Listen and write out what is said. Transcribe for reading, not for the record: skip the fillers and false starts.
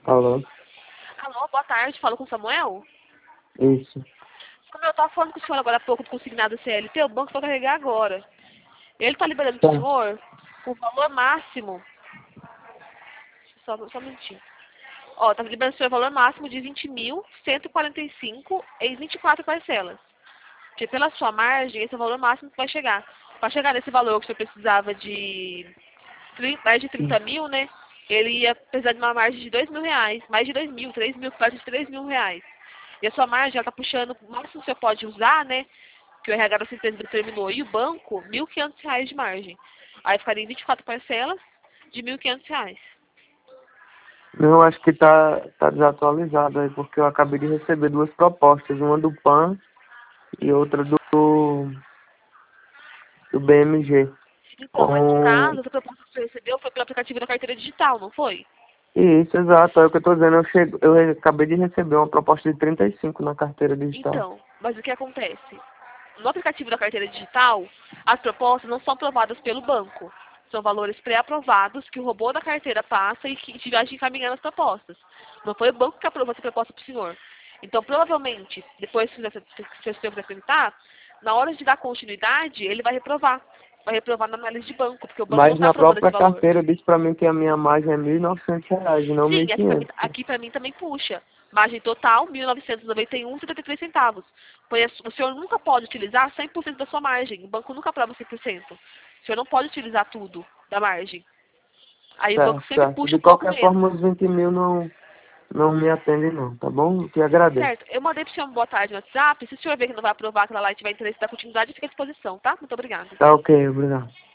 Alô? Alô, boa tarde, falo com o Samuel? Isso. Como eu estava falando com o senhor agora há pouco do consignado CLT, o banco vai carregar agora. Ele está liberando Tá. para o senhor o valor máximo. Só um minutinho. Ó, está liberando para o senhor o valor máximo de 20.145 em 24 parcelas. Porque pela sua margem, esse é o valor máximo que vai chegar. Para chegar nesse valor que o senhor precisava de mais de 30 mil, né? Ele ia precisar de uma margem de R$ 2.000, mais de 2.000, 3.000, quase de R$ 3.000. E a sua margem, ela tá puxando, o máximo que você pode usar, né? Que o RH da sua empresa determinou, e o banco, R$ 1.500 de margem. Aí ficaria em 24 parcelas de R$ 1.500. Não, acho que tá desatualizado aí, porque eu acabei de receber duas propostas, uma do PAN e outra do BMG. Então, mas no Com... caso, essa proposta que você recebeu foi pelo aplicativo da carteira digital, não foi? Isso, exato, é o que eu tô dizendo. Eu acabei de receber uma proposta de 35 na carteira digital. Então, mas o que acontece? No aplicativo da carteira digital, as propostas não são aprovadas pelo banco. São valores pré-aprovados que o robô da carteira passa e que vai encaminhando as propostas. Não foi o banco que aprovou essa proposta para o senhor. Então, provavelmente, depois que o senhor vai apresentar, na hora de dar continuidade, ele vai reprovar. Vai reprovar na análise de banco, porque o banco não Mas está na aprovando esse própria valor. carteira disse pra mim que a minha margem é R$ 1.900 e não Sim, 1.500. aqui pra mim também puxa. Margem total, 1.991,73 centavos. Pois o senhor nunca pode utilizar 100% da sua margem. O banco nunca aprova 100%. O senhor não pode utilizar tudo da margem. Aí o banco Certo, sempre certo. puxa De um pouco qualquer menos. forma, os 20 mil não me atendem não, tá bom? Eu te agradeço. Certo, eu mandei pro senhor uma boa tarde no WhatsApp. Se o senhor ver que não vai aprovar aquela lá e tiver interesse da continuidade, fica à disposição, tá? Muito obrigada. Tá ok, obrigado.